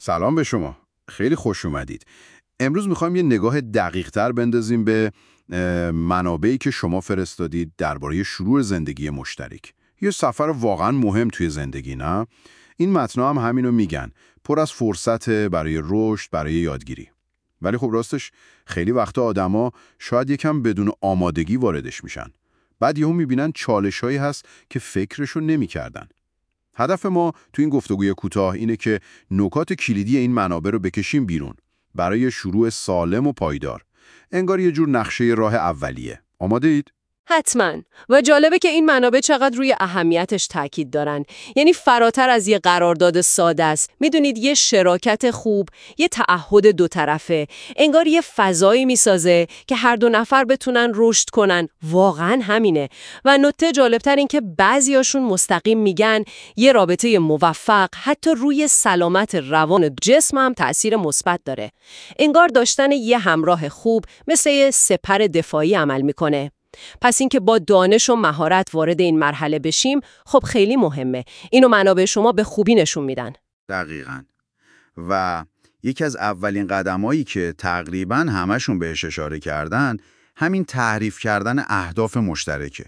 سلام به شما. خیلی خوش اومدید. امروز میخوایم یه نگاه دقیق‌تر بندازیم به منابعی که شما فرستادید درباره شروع زندگی مشترک. یه سفر واقعا مهم توی زندگی، نه؟ این متن‌ها هم همینو میگن. پر از فرصت برای رشد، برای یادگیری. ولی خب راستش خیلی وقتا آدما شاید یکم بدون آمادگی واردش میشن. بعد یهو میبینن چالش‌هایی هست که فکرشو نمی‌کردن. هدف ما تو این گفتگوی کوتاه اینه که نکات کلیدی این منابع رو بکشیم بیرون برای شروع سالم و پایدار. انگار یه جور نقشه راه اولیه. آماده اید؟ حتما. و جالبه که این منابع چقدر روی اهمیتش تاکید دارن. یعنی فراتر از یه قرارداد ساده است. میدونید یه شراکت خوب، یه تعهد دو طرفه، انگار یه فضایی میسازه که هر دو نفر بتونن رشد کنن. واقعا همینه. و نکته جالبتر این که بعضیاشون مستقیم میگن یه رابطه موفق حتی روی سلامت روان جسم هم تأثیر مثبت داره. انگار داشتن یه همراه خوب مثل یه سپر دفاعی عمل میکنه. پس اینکه با دانش و مهارت وارد این مرحله بشیم خب خیلی مهمه. اینو منابع شما به خوبی نشون میدن. دقیقاً. و یکی از اولین قدمایی که تقریباً همشون بهش اشاره کردن همین تعریف کردن اهداف مشترکه.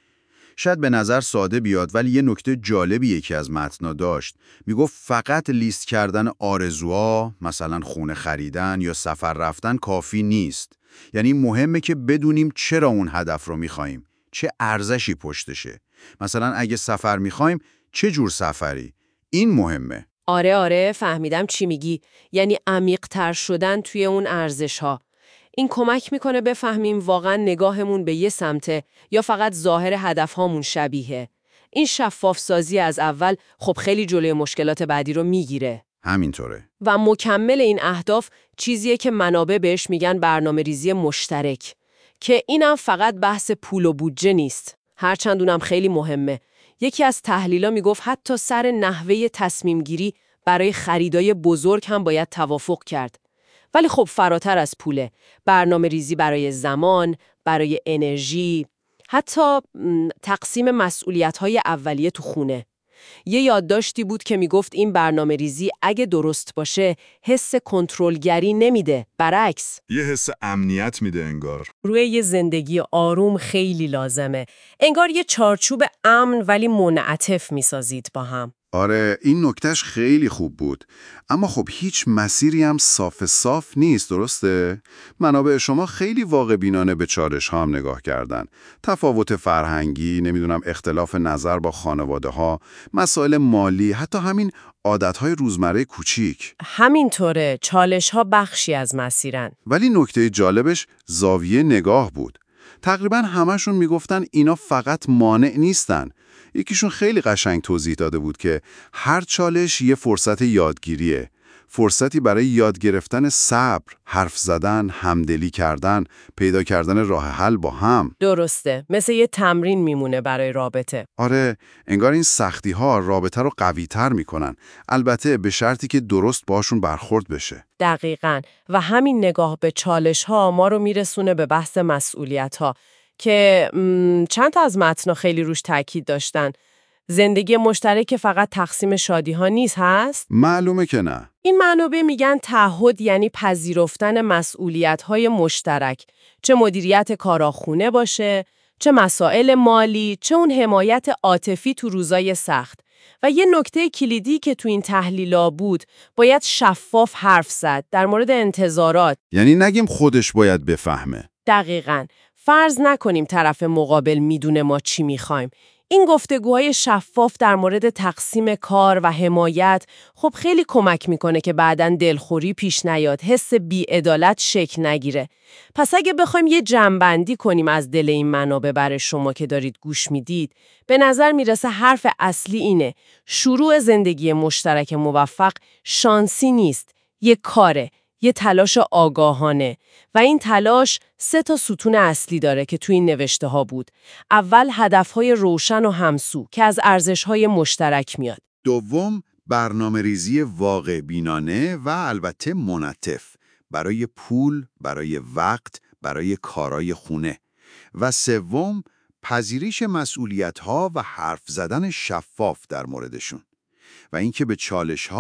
شاید به نظر ساده بیاد ولی یه نکته جالبی یکی از متنا داشت. میگفت فقط لیست کردن آرزوها، مثلا خونه خریدن یا سفر رفتن کافی نیست. یعنی مهمه که بدونیم چرا اون هدف رو میخوایم، چه ارزشی پشتشه. مثلا اگه سفر میخوایم، چه جور سفری؟ این مهمه. آره فهمیدم چی میگی. یعنی عمیق‌تر شدن توی اون ارزش‌ها. این کمک میکنه بفهمیم واقعا نگاهمون به یه سمته یا فقط ظاهر هدفهامون شبیه. این شفاف سازی از اول خب خیلی جلوی مشکلات بعدی رو میگیره. همینطوره. و مکمل این اهداف چیزیه که منابع بهش میگن برنامه‌ریزی مشترک، که اینم فقط بحث پول و بودجه نیست، هرچند اونم خیلی مهمه. یکی از تحلیلا میگفت حتی سر نحوه تصمیم گیری برای خریدای بزرگ هم باید توافق کرد. ولی خب فراتر از پوله، برنامه‌ریزی برای زمان، برای انرژی، حتی تقسیم مسئولیت‌های اولیه تو خونه. یه یادداشتی بود که میگفت این برنامه‌ریزی اگه درست باشه حس کنترلگری نمیده، برعکس یه حس امنیت میده انگار. روی یه زندگی آروم خیلی لازمه. انگار یه چارچوب امن ولی منعطف میسازید با هم. آره، این نکتهش خیلی خوب بود. اما خب هیچ مسیری هم صاف نیست، درسته؟ منابع شما خیلی واقع بینانه به چالش ها هم نگاه کردن. تفاوت فرهنگی، نمیدونم اختلاف نظر با خانواده ها، مسائل مالی، حتی همین عادت های روزمره کوچیک. همینطوره، چالش ها بخشی از مسیرن. ولی نکته جالبش زاویه نگاه بود. تقریبا همشون میگفتن اینا فقط مانع نیستن. یکیشون خیلی قشنگ توضیح داده بود که هر چالش یه فرصت یادگیریه. فرصتی برای یاد گرفتن صبر، حرف زدن، همدلی کردن، پیدا کردن راه حل با هم. درسته، مثل یه تمرین میمونه برای رابطه. آره، انگار این سختی ها رابطه رو قوی تر میکنن. البته به شرطی که درست باشون برخورد بشه. دقیقاً. و همین نگاه به چالش ها ما رو میرسونه به بحث مسئولیت ها که چند تا از متن‌ها خیلی روش تاکید داشتن. زندگی مشترک فقط تقسیم شادی ها نیست هست؟ معلومه که نه. این منابع میگن تعهد یعنی پذیرفتن مسئولیت های مشترک، چه مدیریت کاراخونه باشه، چه مسائل مالی، چه اون حمایت عاطفی تو روزای سخت. و یه نکته کلیدی که تو این تحلیلا بود، باید شفاف حرف زد در مورد انتظارات. یعنی نگیم خودش باید بفهمه. دقیقاً. فرض نکنیم طرف مقابل میدونه ما چی میخوایم. این گفتگوهای شفاف در مورد تقسیم کار و حمایت خب خیلی کمک میکنه که بعداً دلخوری پیش نیاد، حس بی‌عدالت شکل نگیره. پس اگه بخوایم یه جمع‌بندی کنیم از دل این منابع برای شما که دارید گوش میدید، به نظر میرسه حرف اصلی اینه: شروع زندگی مشترک موفق شانسی نیست، یه کاره، یه تلاش آگاهانه. و این تلاش 3 ستون اصلی داره که توی این نوشته ها بود. اول هدفهای روشن و همسو که از ارزشهای مشترک میاد. دوم، برنامه‌ریزی واقع بینانه و البته منعطف برای پول، برای وقت، برای کارای خونه. و سوم، پذیرش مسئولیت‌ها و حرف زدن شفاف در موردشون. و اینکه به چالش‌ها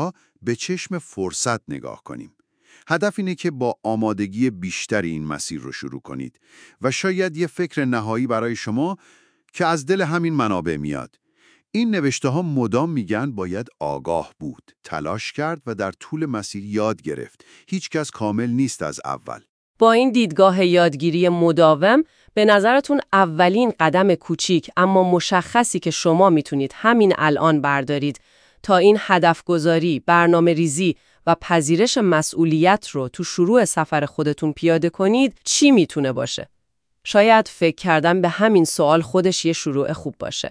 به چشم فرصت نگاه کنیم. هدف اینه که با آمادگی بیشتری این مسیر رو شروع کنید و شاید یه فکر نهایی برای شما که از دل همین منابع میاد. این نوشته ها مدام میگن باید آگاه بود، تلاش کرد و در طول مسیر یاد گرفت. هیچ کس کامل نیست از اول. با این دیدگاه یادگیری مداوم، به نظرتون اولین قدم کوچیک اما مشخصی که شما میتونید همین الان بردارید تا این هدف گذاری، برنامه ریزی و پذیرش مسئولیت رو تو شروع سفر خودتون پیاده کنید، چی میتونه باشه؟ شاید فکر کردن به همین سوال خودش یه شروع خوب باشه.